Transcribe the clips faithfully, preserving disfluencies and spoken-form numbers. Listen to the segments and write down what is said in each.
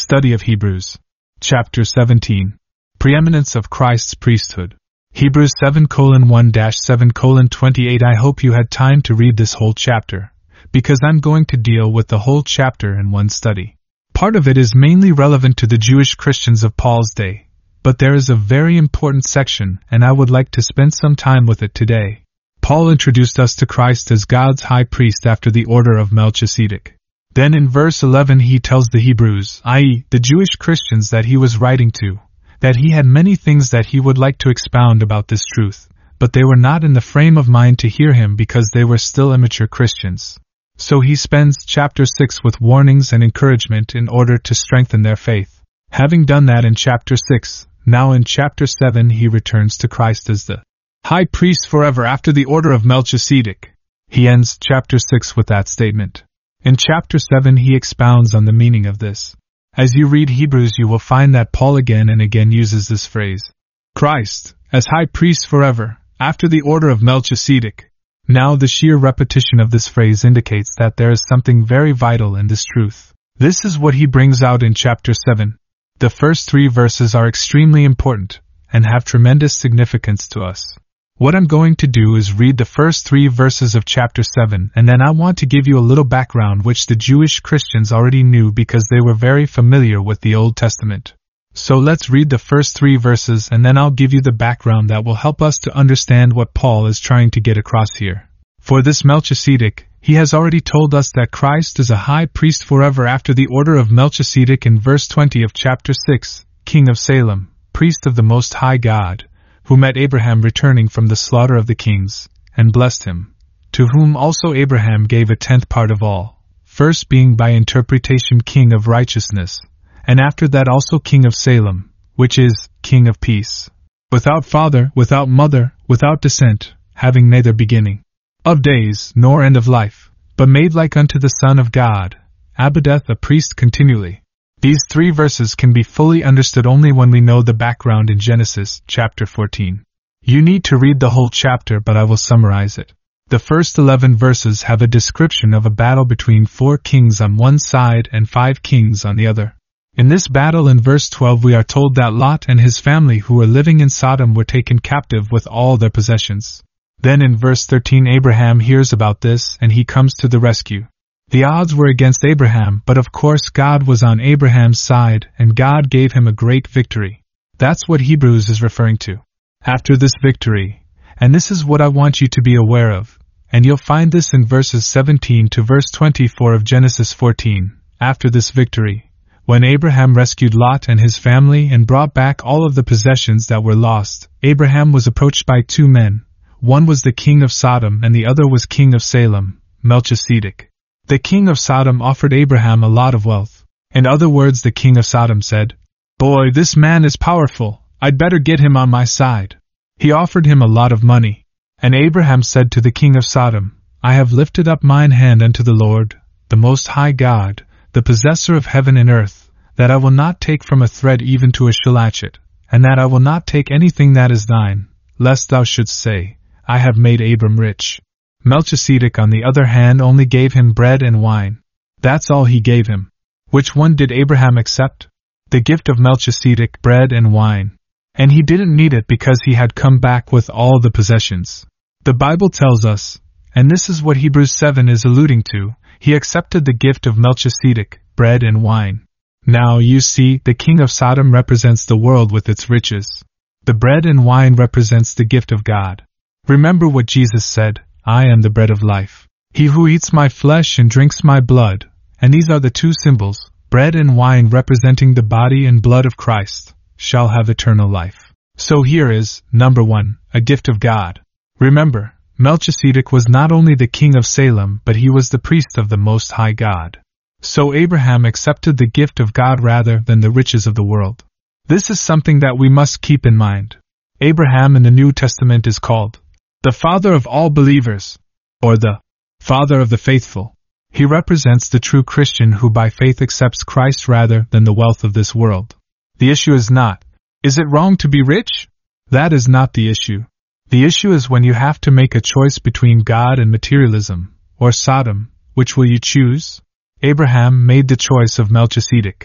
Study of Hebrews. Chapter seventeen. Preeminence of Christ's Priesthood. Hebrews seven colon one dash seven colon twenty-eight. I hope you had time to read this whole chapter, because I'm going to deal with the whole chapter in one study. Part of it is mainly relevant to the Jewish Christians of Paul's day, but there is a very important section and I would like to spend some time with it today. Paul introduced us to Christ as God's high priest after the order of Melchizedek. Then in verse eleven he tells the Hebrews, that is, the Jewish Christians that he was writing to, that he had many things that he would like to expound about this truth, but they were not in the frame of mind to hear him because they were still immature Christians. So he spends chapter six with warnings and encouragement in order to strengthen their faith. Having done that in chapter six, now in chapter seven he returns to Christ as the high priest forever after the order of Melchizedek. He ends chapter six with that statement. In chapter seven he expounds on the meaning of this. As you read Hebrews you will find that Paul again and again uses this phrase, Christ, as high priest forever, after the order of Melchizedek. Now the sheer repetition of this phrase indicates that there is something very vital in this truth. This is what he brings out in chapter seven. The first three verses are extremely important, and have tremendous significance to us. What I'm going to do is read the first three verses of chapter seven, and then I want to give you a little background which the Jewish Christians already knew because they were very familiar with the Old Testament. So let's read the first three verses and then I'll give you the background that will help us to understand what Paul is trying to get across here. For this Melchizedek, he has already told us that Christ is a high priest forever after the order of Melchizedek in verse twenty of chapter six, king of Salem, priest of the Most High God, who met Abraham returning from the slaughter of the kings, and blessed him, to whom also Abraham gave a tenth part of all, first being by interpretation king of righteousness, and after that also king of Salem, which is, king of peace, without father, without mother, without descent, having neither beginning of days nor end of life, but made like unto the Son of God, abideth a priest continually. These three verses can be fully understood only when we know the background in Genesis chapter fourteen. You need to read the whole chapter, but I will summarize it. The first eleven verses have a description of a battle between four kings on one side and five kings on the other. In this battle in verse twelve we are told that Lot and his family who were living in Sodom were taken captive with all their possessions. Then in verse thirteen Abraham hears about this and he comes to the rescue. The odds were against Abraham, but of course God was on Abraham's side and God gave him a great victory. That's what Hebrews is referring to. After this victory, and this is what I want you to be aware of, and you'll find this in verses seventeen to verse twenty-four of Genesis fourteen, after this victory, when Abraham rescued Lot and his family and brought back all of the possessions that were lost, Abraham was approached by two men. One was the king of Sodom and the other was king of Salem, Melchizedek. The king of Sodom offered Abraham a lot of wealth. In other words, the king of Sodom said, Boy, this man is powerful, I'd better get him on my side. He offered him a lot of money. And Abraham said to the king of Sodom, I have lifted up mine hand unto the Lord, the Most High God, the possessor of heaven and earth, that I will not take from a thread even to a shilachet, and that I will not take anything that is thine, lest thou shouldst say, I have made Abram rich. Melchizedek on the other hand only gave him bread and wine. That's all he gave him. Which one did Abraham accept? The gift of Melchizedek, bread and wine. And he didn't need it because he had come back with all the possessions. The Bible tells us, and this is what Hebrews seven is alluding to, he accepted the gift of Melchizedek, bread and wine. Now you see, the king of Sodom represents the world with its riches. The bread and wine represents the gift of God. Remember what Jesus said, I am the bread of life. He who eats my flesh and drinks my blood, and these are the two symbols, bread and wine representing the body and blood of Christ, shall have eternal life. So here is, number one, a gift of God. Remember, Melchizedek was not only the king of Salem, but he was the priest of the Most High God. So Abraham accepted the gift of God rather than the riches of the world. This is something that we must keep in mind. Abraham in the New Testament is called the father of all believers, or the father of the faithful. He represents the true Christian who by faith accepts Christ rather than the wealth of this world. The issue is not, is it wrong to be rich? That is not the issue. The issue is when you have to make a choice between God and materialism, or Sodom, which will you choose? Abraham made the choice of Melchizedek.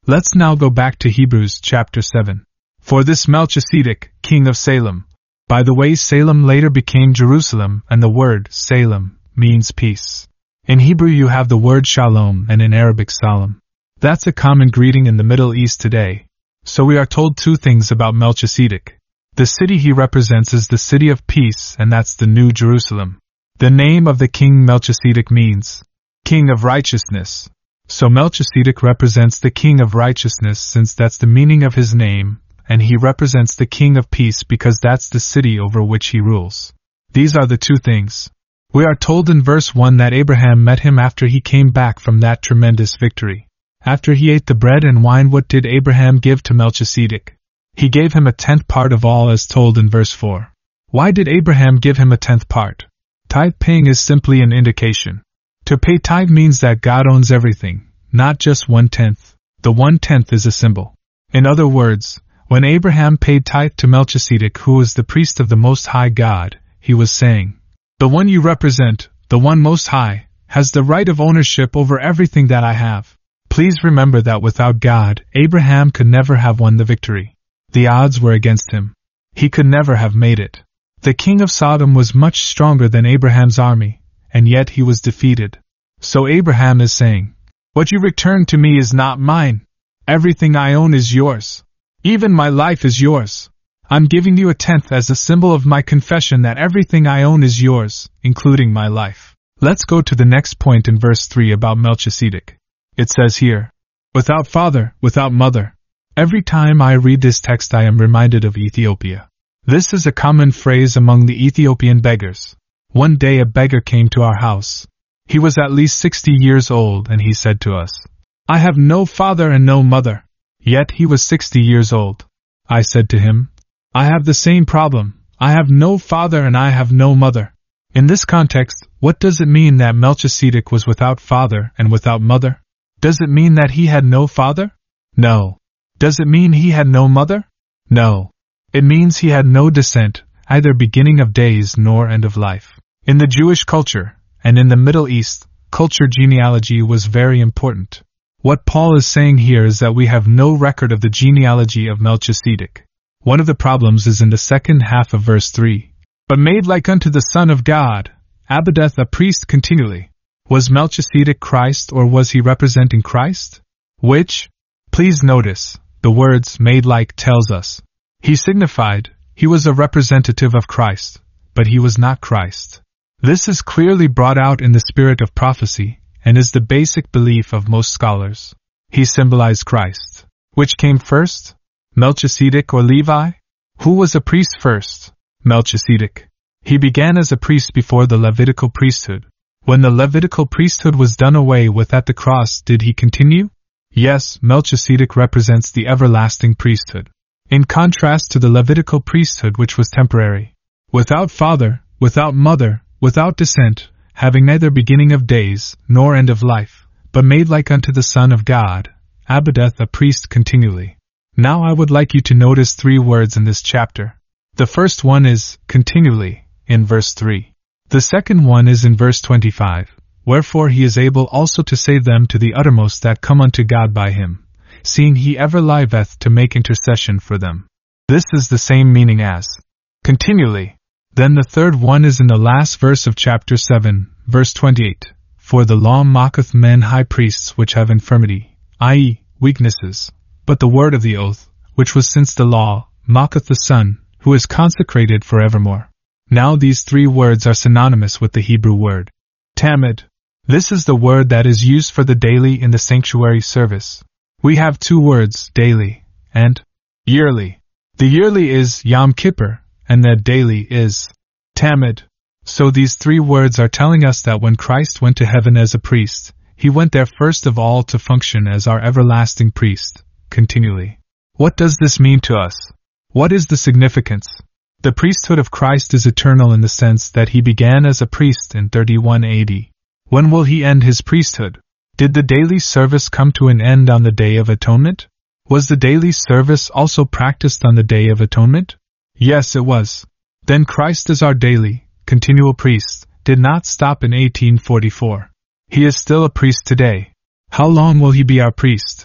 Let's now go back to Hebrews chapter seven. For this Melchizedek, king of Salem. By the way, Salem later became Jerusalem, and the word Salem means peace. In Hebrew you have the word shalom, and in Arabic salam. That's a common greeting in the Middle East today. So we are told two things about Melchizedek. The city he represents is the city of peace, and that's the New Jerusalem. The name of the king Melchizedek means king of righteousness. So Melchizedek represents the king of righteousness, since that's the meaning of his name, and he represents the king of peace because that's the city over which he rules. These are the two things. We are told in verse one that Abraham met him after he came back from that tremendous victory. After he ate the bread and wine, what did Abraham give to Melchizedek? He gave him a tenth part of all, as told in verse four. Why did Abraham give him a tenth part? Tithe paying is simply an indication. To pay tithe means that God owns everything, not just one-tenth. The one-tenth is a symbol. In other words, when Abraham paid tithe to Melchizedek, who was the priest of the Most High God, he was saying, the one you represent, the one Most High, has the right of ownership over everything that I have. Please remember that without God, Abraham could never have won the victory. The odds were against him. He could never have made it. The king of Sodom was much stronger than Abraham's army, and yet he was defeated. So Abraham is saying, what you return to me is not mine. Everything I own is yours. Even my life is yours. I'm giving you a tenth as a symbol of my confession that everything I own is yours, including my life. Let's go to the next point in verse three about Melchizedek. It says here, without father, without mother. Every time I read this text I am reminded of Ethiopia. This is a common phrase among the Ethiopian beggars. One day a beggar came to our house. He was at least sixty years old, and he said to us, I have no father and no mother. Yet he was sixty years old. I said to him, I have the same problem. I have no father and I have no mother. In this context, what does it mean that Melchizedek was without father and without mother? Does it mean that he had no father? No. Does it mean he had no mother? No. It means he had no descent, either beginning of days nor end of life. In the Jewish culture, and in the Middle East, culture genealogy was very important. What Paul is saying here is that we have no record of the genealogy of Melchizedek. One of the problems is in the second half of verse three. But made like unto the Son of God, abideth a priest continually. Was Melchizedek Christ, or was he representing Christ? Which? Please notice, the words made like tells us. He signified, he was a representative of Christ, but he was not Christ. This is clearly brought out in the spirit of prophecy, and is the basic belief of most scholars. He symbolized Christ. Which came first? Melchizedek or Levi? Who was a priest first? Melchizedek. He began as a priest before the Levitical priesthood. When the Levitical priesthood was done away with at the cross, did he continue? Yes, Melchizedek represents the everlasting priesthood. In contrast to the Levitical priesthood, which was temporary. Without father, without mother, without descent, having neither beginning of days, nor end of life, but made like unto the Son of God, abideth a priest continually. Now I would like you to notice three words in this chapter. The first one is, continually, in verse three. The second one is in verse twenty-five, wherefore he is able also to save them to the uttermost that come unto God by him, seeing he ever liveth to make intercession for them. This is the same meaning as, continually. Then the third one is in the last verse of chapter seven, verse twenty-eight, for the law mocketh men high priests which have infirmity, that is, weaknesses, but the word of the oath, which was since the law, mocketh the Son, who is consecrated for evermore. Now these three words are synonymous with the Hebrew word, tamid. This is the word that is used for the daily in the sanctuary service. We have two words, daily, and yearly. The yearly is Yom Kippur, and the daily is tamid. So these three words are telling us that when Christ went to heaven as a priest, he went there first of all to function as our everlasting priest, continually. What does this mean to us? What is the significance? The priesthood of Christ is eternal in the sense that he began as a priest in thirty-one A D. When will he end his priesthood? Did the daily service come to an end on the Day of Atonement? Was the daily service also practiced on the Day of Atonement? Yes, it was. Then Christ as our daily, continual priest, did not stop in eighteen forty-four. He is still a priest today. How long will he be our priest?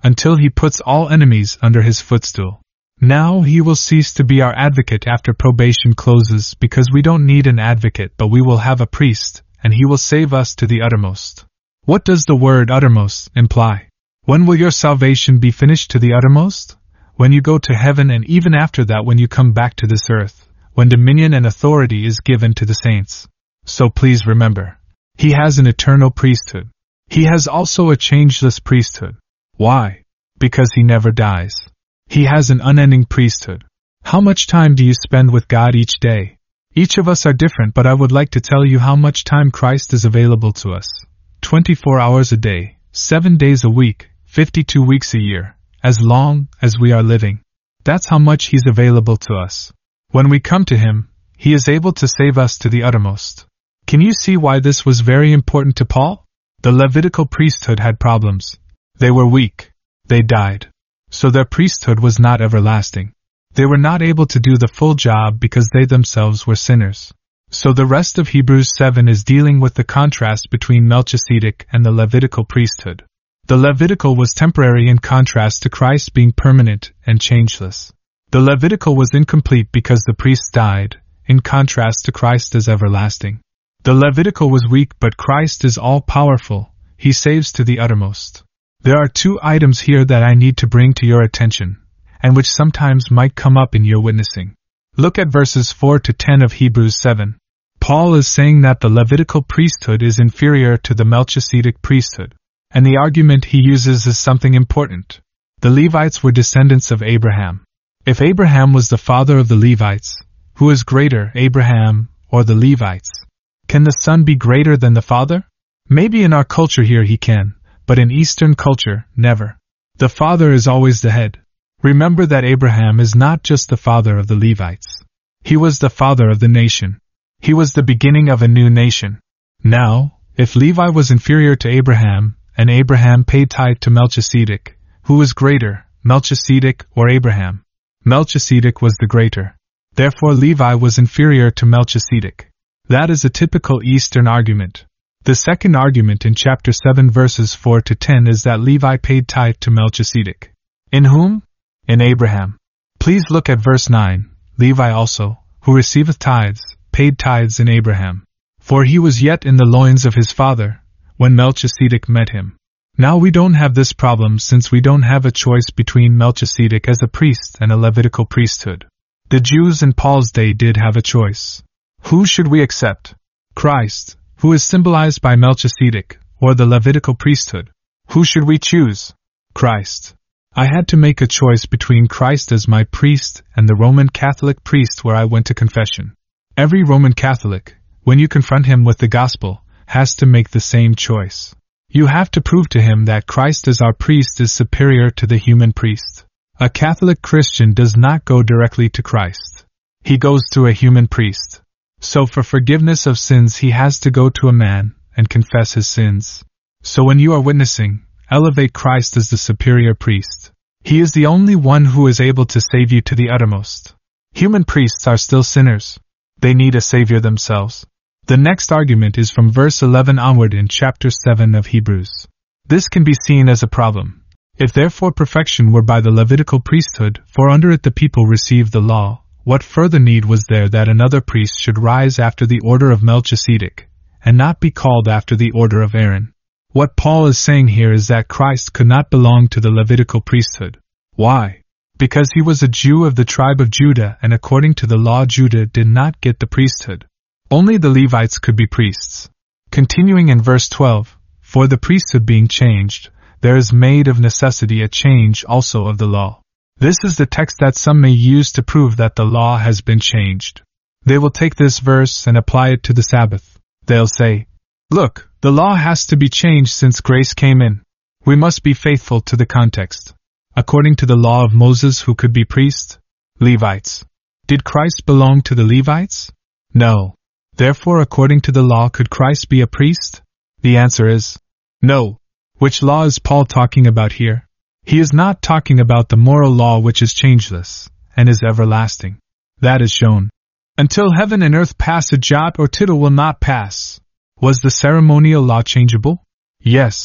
until he puts all enemies under his footstool. Now he will cease to be our advocate after probation closes, because we don't need an advocate, but we will have a priest, and he will save us to the uttermost. What does the word uttermost imply? When will your salvation be finished to the uttermost? When you go to heaven, and even after that when you come back to this earth, when dominion and authority is given to the saints. So please remember, he has an eternal priesthood. He has also a changeless priesthood. Why? Because he never dies. He has an unending priesthood. How much time do you spend with God each day? Each of us are different, but I would like to tell you how much time Christ is available to us. twenty-four hours a day, seven days a week, fifty-two weeks a year, as long as we are living. That's how much he's available to us. When we come to him, he is able to save us to the uttermost. Can you see why this was very important to Paul? The Levitical priesthood had problems. They were weak. They died. So their priesthood was not everlasting. They were not able to do the full job because they themselves were sinners. So the rest of Hebrews seven is dealing with the contrast between Melchizedek and the Levitical priesthood. The Levitical was temporary in contrast to Christ being permanent and changeless. The Levitical was incomplete because the priests died, in contrast to Christ as everlasting. The Levitical was weak, but Christ is all-powerful. He saves to the uttermost. There are two items here that I need to bring to your attention, and which sometimes might come up in your witnessing. Look at verses four to ten of Hebrews seven. Paul is saying that the Levitical priesthood is inferior to the Melchizedek priesthood, and the argument he uses is something important. The Levites were descendants of Abraham. If Abraham was the father of the Levites, who is greater, Abraham or the Levites? Can the son be greater than the father? Maybe in our culture here he can, but in Eastern culture, never. The father is always the head. Remember that Abraham is not just the father of the Levites. He was the father of the nation. He was the beginning of a new nation. Now, if Levi was inferior to Abraham, and Abraham paid tithe to Melchizedek, who was greater, Melchizedek or Abraham? Melchizedek was the greater. Therefore Levi was inferior to Melchizedek. That is a typical Eastern argument. The second argument in chapter seven verses four to ten is that Levi paid tithe to Melchizedek. In whom? In Abraham. Please look at verse nine. Levi also, who receiveth tithes, paid tithes in Abraham. For he was yet in the loins of his father, when Melchizedek met him. Now we don't have this problem since we don't have a choice between Melchizedek as a priest and a Levitical priesthood. The Jews in Paul's day did have a choice. Who should we accept? Christ, who is symbolized by Melchizedek, or the Levitical priesthood? Who should we choose? Christ. I had to make a choice between Christ as my priest and the Roman Catholic priest where I went to confession. Every Roman Catholic, when you confront him with the gospel, has to make the same choice. You have to prove to him that Christ as our priest is superior to the human priest. A Catholic Christian does not go directly to Christ. He goes through a human priest. So for forgiveness of sins he has to go to a man and confess his sins. So when you are witnessing, elevate Christ as the superior priest. He is the only one who is able to save you to the uttermost. Human priests are still sinners. They need a savior themselves. The next argument is from verse eleven onward in chapter seven of Hebrews. This can be seen as a problem. If therefore perfection were by the Levitical priesthood, for under it the people received the law, what further need was there that another priest should rise after the order of Melchizedek, and not be called after the order of Aaron? What Paul is saying here is that Christ could not belong to the Levitical priesthood. Why? Because he was a Jew of the tribe of Judah, and according to the law Judah did not get the priesthood. Only the Levites could be priests. Continuing in verse twelve, for the priesthood being changed, there is made of necessity a change also of the law. This is the text that some may use to prove that the law has been changed. They will take this verse and apply it to the Sabbath. They'll say, look, the law has to be changed since grace came in. We must be faithful to the context. According to the law of Moses, who could be priests? Levites. Did Christ belong to the Levites? No. Therefore, according to the law, could Christ be a priest? The answer is no. Which law is Paul talking about here? He is not talking about the moral law which is changeless, and is everlasting. That is shown. Until heaven and earth pass, a jot or tittle will not pass. Was the ceremonial law changeable? Yes,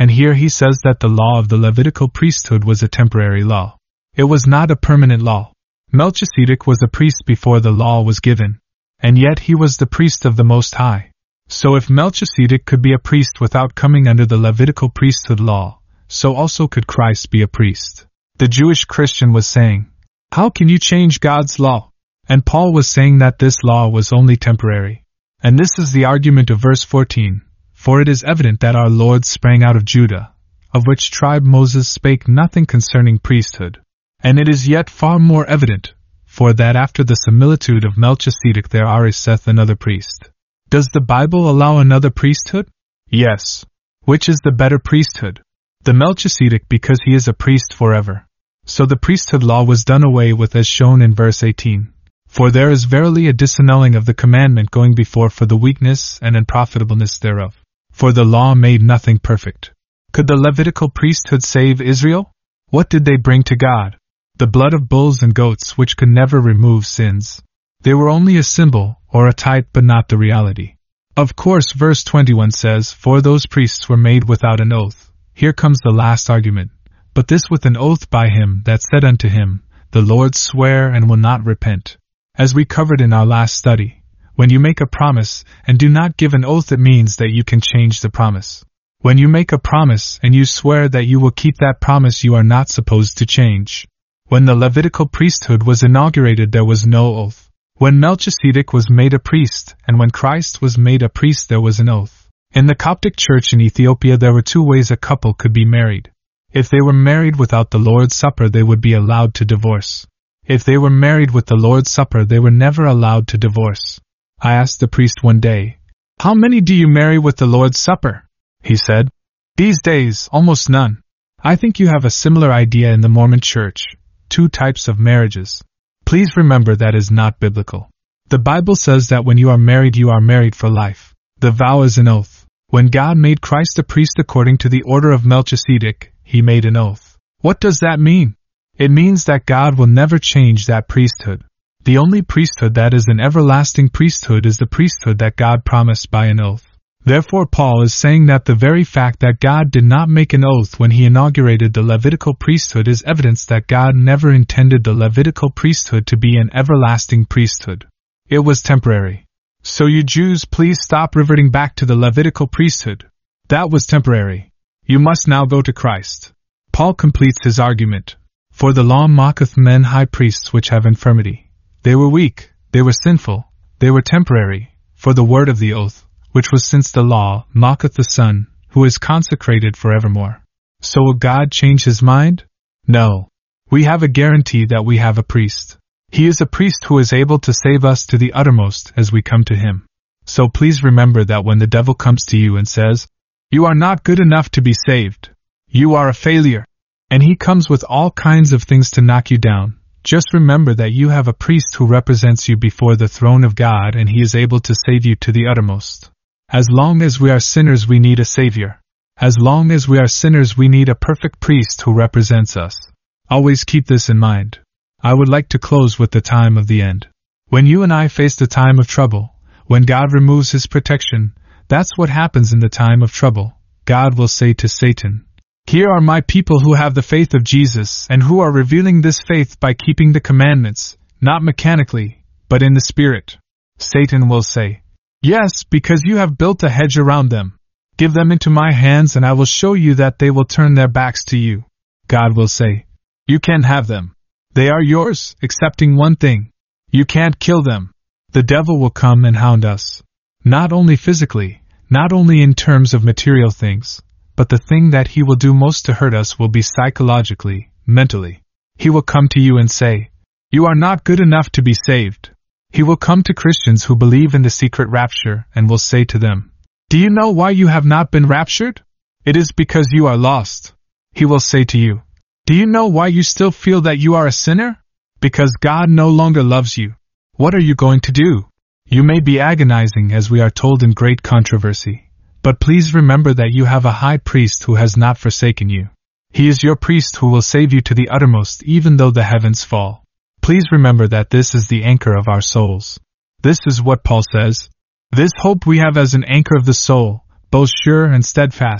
And here he says that the law of the Levitical priesthood was a temporary law. It was not a permanent law. Melchizedek was a priest before the law was given, and yet he was the priest of the Most High. So if Melchizedek could be a priest without coming under the Levitical priesthood law, so also could Christ be a priest. The Jewish Christian was saying, "How can you change God's law?" And Paul was saying that this law was only temporary. And this is the argument of verse fourteen. For it is evident that our Lord sprang out of Judah, of which tribe Moses spake nothing concerning priesthood. And it is yet far more evident, for that after the similitude of Melchizedek there ariseth another priest. Does the Bible allow another priesthood? Yes. Which is the better priesthood? The Melchizedek, because he is a priest forever. So the priesthood law was done away with as shown in verse eighteen. For there is verily a disannulling of the commandment going before for the weakness and unprofitableness thereof. For the law made nothing perfect. Could the Levitical priesthood save Israel? What did they bring to God? The blood of bulls and goats which could never remove sins. They were only a symbol, or a type, but not the reality. Of course, verse twenty-one says, For those priests were made without an oath. Here comes the last argument. But this with an oath by him that said unto him, The Lord sware and will not repent. As we covered in our last study, when you make a promise and do not give an oath, it means that you can change the promise. When you make a promise and you swear that you will keep that promise, you are not supposed to change. When the Levitical priesthood was inaugurated, there was no oath. When Melchizedek was made a priest, and when Christ was made a priest, there was an oath. In the Coptic Church in Ethiopia, there were two ways a couple could be married. If they were married without the Lord's Supper, they would be allowed to divorce. If they were married with the Lord's Supper, they were never allowed to divorce. I asked the priest one day, How many do you marry with the Lord's Supper? He said, These days, almost none. I think you have a similar idea in the Mormon Church. Two types of marriages. Please remember that is not biblical. The Bible says that when you are married, you are married for life. The vow is an oath. When God made Christ a priest according to the order of Melchizedek, he made an oath. What does that mean? It means that God will never change that priesthood. The only priesthood that is an everlasting priesthood is the priesthood that God promised by an oath. Therefore, Paul is saying that the very fact that God did not make an oath when he inaugurated the Levitical priesthood is evidence that God never intended the Levitical priesthood to be an everlasting priesthood. It was temporary. So you Jews, please stop reverting back to the Levitical priesthood. That was temporary. You must now go to Christ. Paul completes his argument. For the law mocketh men high priests which have infirmity. They were weak, they were sinful, they were temporary, for the word of the oath, which was since the law, mocketh the Son, who is consecrated forevermore. So will God change his mind? No. We have a guarantee that we have a priest. He is a priest who is able to save us to the uttermost as we come to him. So please remember that when the devil comes to you and says, You are not good enough to be saved. You are a failure. And he comes with all kinds of things to knock you down. Just remember that you have a priest who represents you before the throne of God, and he is able to save you to the uttermost. As long as we are sinners, we need a Savior. As long as we are sinners, we need a perfect priest who represents us. Always keep this in mind. I would like to close with the time of the end. When you and I face the time of trouble, when God removes his protection, that's what happens in the time of trouble. God will say to Satan, Here are my people who have the faith of Jesus and who are revealing this faith by keeping the commandments, not mechanically, but in the Spirit. Satan will say, Yes, because you have built a hedge around them. Give them into my hands and I will show you that they will turn their backs to you. God will say, You can't have them. They are yours, excepting one thing. You can't kill them. The devil will come and hound us. Not only physically, not only in terms of material things, but the thing that he will do most to hurt us will be psychologically, mentally. He will come to you and say, You are not good enough to be saved. He will come to Christians who believe in the secret rapture and will say to them, Do you know why you have not been raptured? It is because you are lost. He will say to you, Do you know why you still feel that you are a sinner? Because God no longer loves you. What are you going to do? You may be agonizing, as we are told in Great Controversy. But please remember that you have a high priest who has not forsaken you. He is your priest who will save you to the uttermost even though the heavens fall. Please remember that this is the anchor of our souls. This is what Paul says. This hope we have as an anchor of the soul, both sure and steadfast,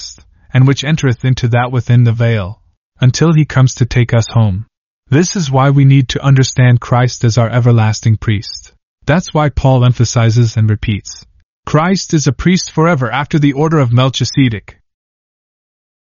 and which entereth into that within the veil, until he comes to take us home. This is why we need to understand Christ as our everlasting priest. That's why Paul emphasizes and repeats, Christ is a priest forever after the order of Melchizedek.